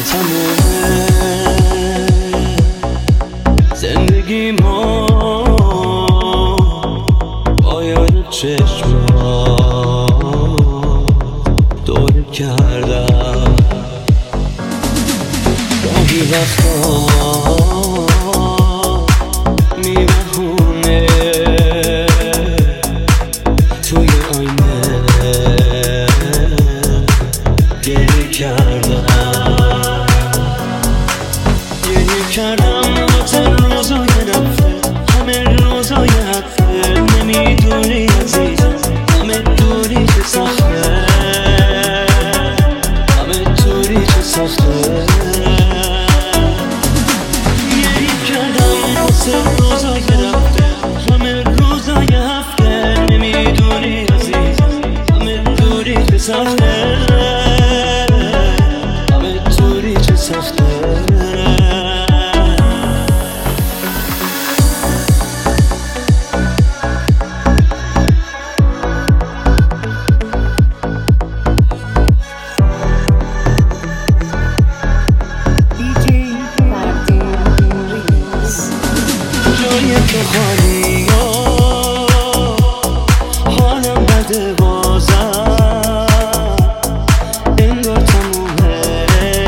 تمومه زندگی ما باید چشما دور کردم گاهی وقتا میبهونه توی آینه گریه کردم واسه روزای رفته همه روزای حفته نمیدونی عزیزم همه دوری چه سخته همه دوری چه سخته گریه کردم واسه روزای رفته همه روزای هفته نمیدونی عزیزم همه دوری چه سخته همه دوری چه سخته تو خالی حالم بده بازم انگار تمومه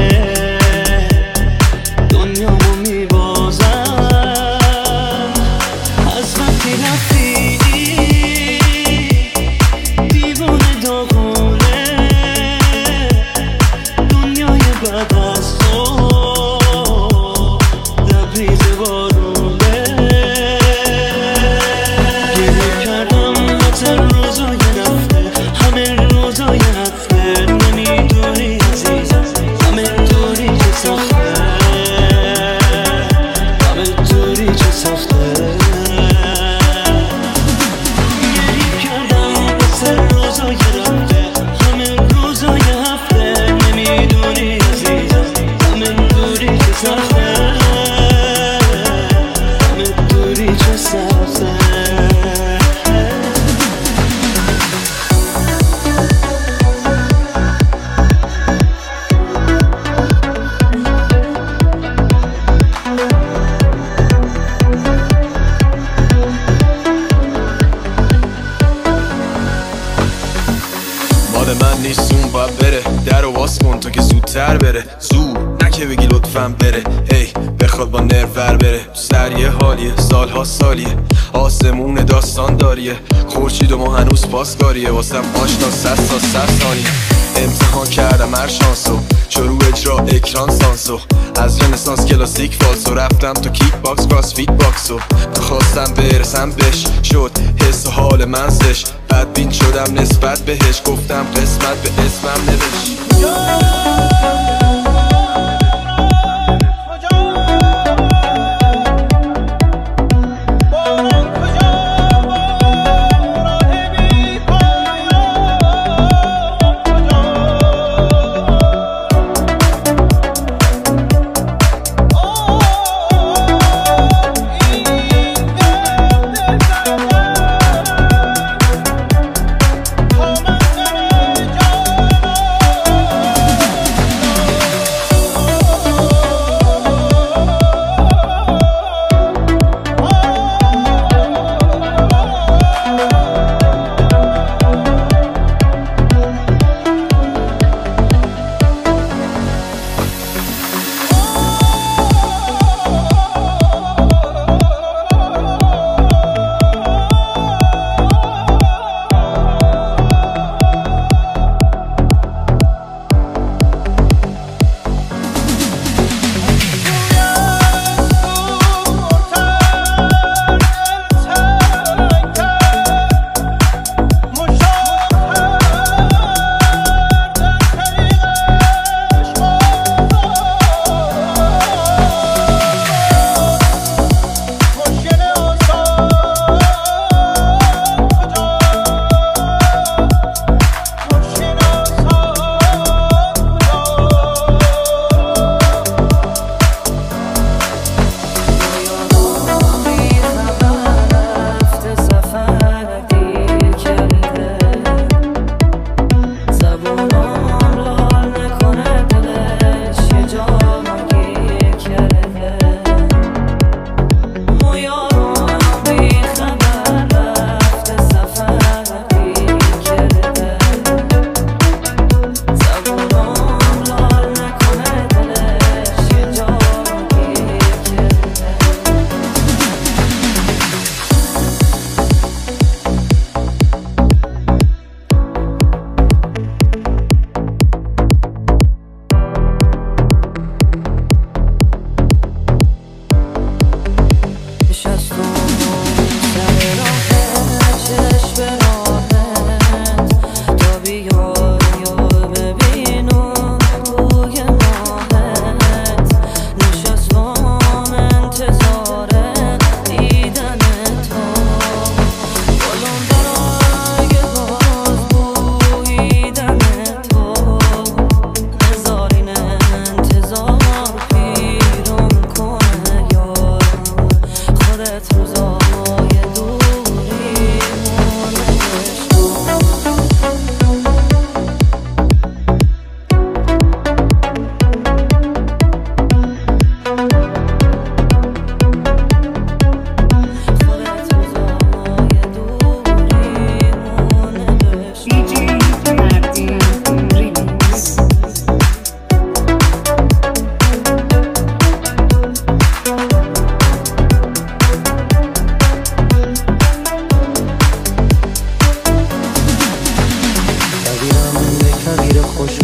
دنیامو میبازم از وقتی رفتی دیوونه داغونه دنیای بعد از تو لبریز بارونه من نیستون باید بره در و واس کن تو که زودتر بره زود نکه بگی لطفاً بره هی بخواد با نرور بره سر یه حالیه سالها سالیه آسمون داستان داریه خورشید و ما هنوز پاسکاریه واسم آشنا 100 تا 100 ثانیه امتحان کردم هر شانسو شروع اجرا اکران سانسو از رنسانس کلاسیک فالسو رفتم تو کیک باکس کراس فیت باکسو خواستم برسم بهش شد حس و حال من زش بدبین شدم نسبت بهش گفتم قسمت به اسمم نوشت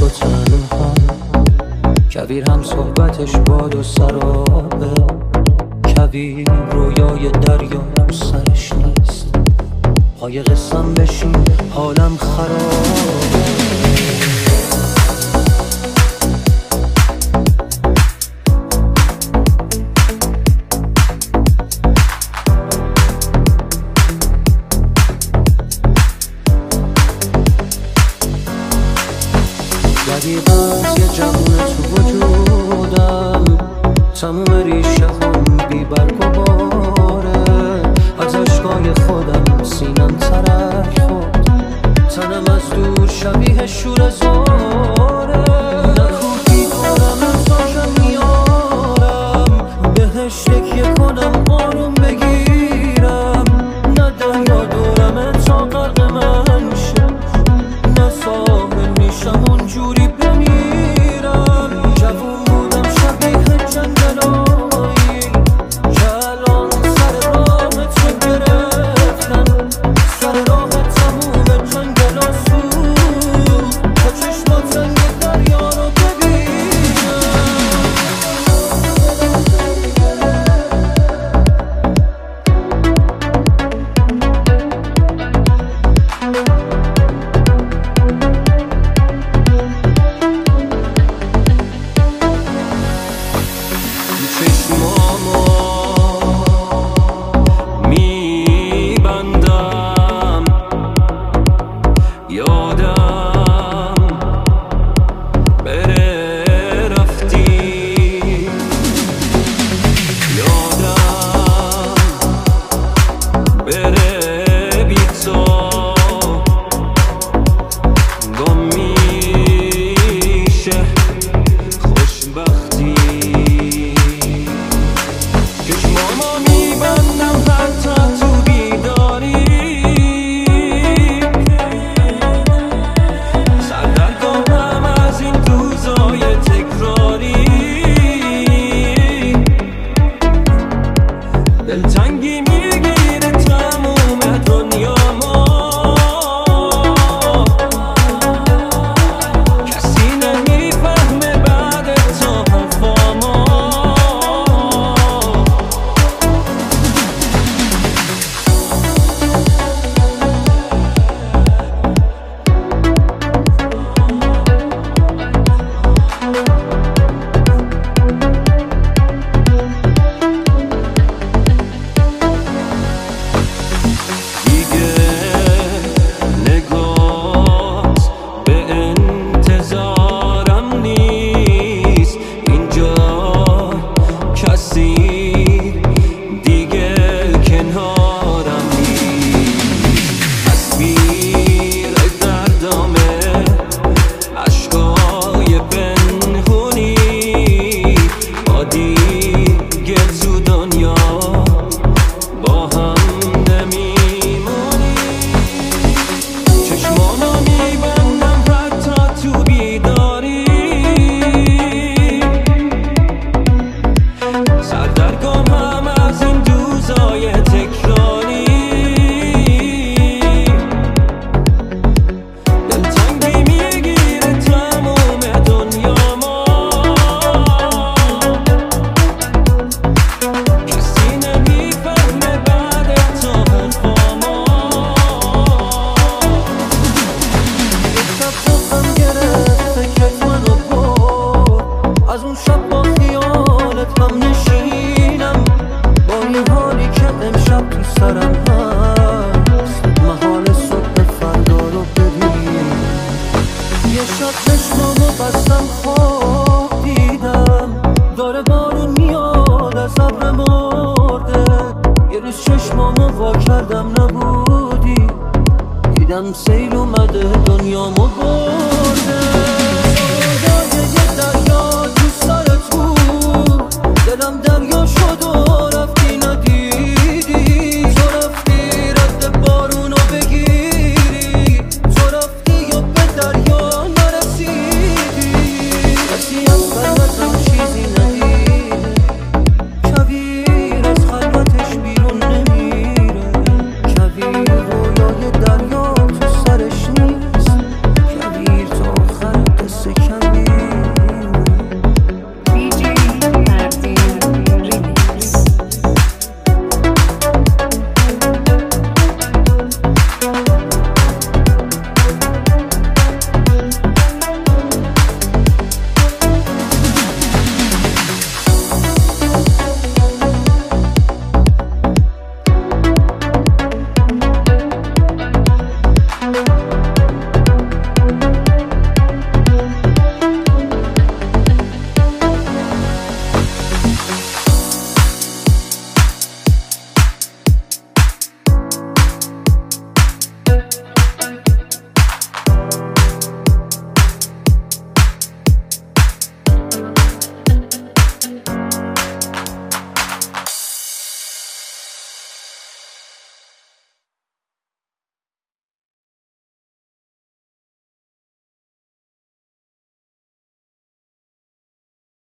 تنها، کویر هم صحبتش باد و سرابه، کویر رویای دریا تو سرش نیست، پای قسم بشین حالم خرابه. دقیقت یه جوون تو وجودم، تموم ریشه هم بی برگ و باره، از عشقای خودم سینم ترک خود، تنم از دور شبیه شور زاره، نکوبی کنم امزاجم میارم، بهش تکیه کنم آروم بگیرم، نه دریا دورمه تا غرق من شه، نه ساحل میشم اونجوری بمیرم، جوون بودم شبیه جنگلایی که الان سر راه تو گرفتن، سر راه تموم جنگل و سود، تا چشمات رنگ دریا رو ببینم. چشمامو میبندم، یادم بره رفتی، یادم بره بی تو، گم میشه خوشبختی. چشمامو میبندم حتی تو بیداری، سردرگمم از این روزای تکراری، دلتنگی میگیره تموم دنیامو، کسی نمیفهمه بعد تو حرفامو. دیگه نگات به انتظارم نیست، اینجا کسی دیگه کنارم نیست، تصویر دردامه عشقای پنهونی، ما دیگه تو دنیا با هم نمیمونی. چشمامو میبندم حتی تو بیداری، سردرگمم از این روزای تکراری، دلتنگی میگیره تموم دنیامو، کسی نمیفهمه بعد تو حرفامو. یک شب صبحم گرفت فکرت منو برد، از اون شب با خیالت هم نشینم، با این حالی که امشب تو سرم هست، محال صبح فردا رو ببین. یه شب چشمامو بستم خواب